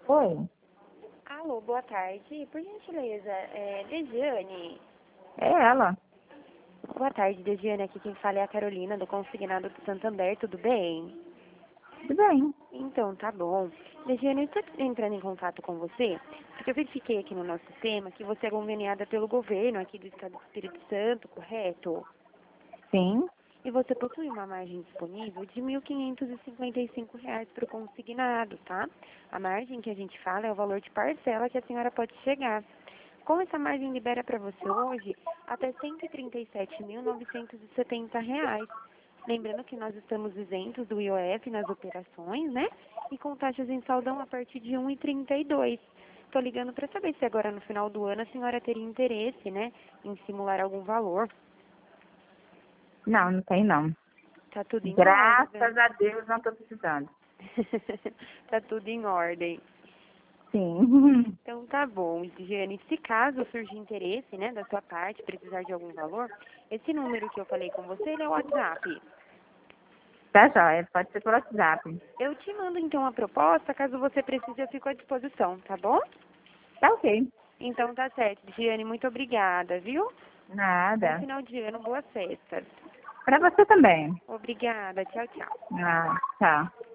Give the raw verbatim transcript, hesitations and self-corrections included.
Oi, Alô, boa tarde. Por gentileza, é Degiane. é ela. Boa tarde, Degiane. Aqui quem fala é a Carolina, do Consignado do Santander. Tudo bem? Tudo bem. Então, tá bom. Degiane, eu estou entrando em contato com você, porque eu verifiquei aqui no nosso sistema que você é conveniada pelo governo aqui do Estado do Espírito Santo, correto? Sim. E você possui uma margem disponível de mil quinhentos e cinquenta e cinco reais para o consignado, tá? A margem que a gente fala é o valor de parcela que a senhora pode chegar. Como essa margem libera para você hoje até cento e trinta e sete mil novecentos e setenta reais. Lembrando que nós estamos isentos do I O F nas operações, né? E com taxas em saldão a partir de um e trinta e dois. Estou ligando para saber se agora no final do ano a senhora teria interesse, né, em simular algum valor. Não, não tem não. Tá tudo em ordem. Graças a Deus não estou precisando. Tá tudo em ordem. Sim. Então tá bom, Giane. Se caso surgir interesse, né, da sua parte, precisar de algum valor, esse número que eu falei com você, ele é o WhatsApp. Tá jóia, pode ser por WhatsApp. Eu te mando então a proposta, caso você precise, eu fico à disposição, tá bom? Tá ok. Então tá certo, Giane, muito obrigada, viu? Bom Nada. final de ano, boas festas. Pra você também. Obrigada, tchau, tchau. Ah, tchau.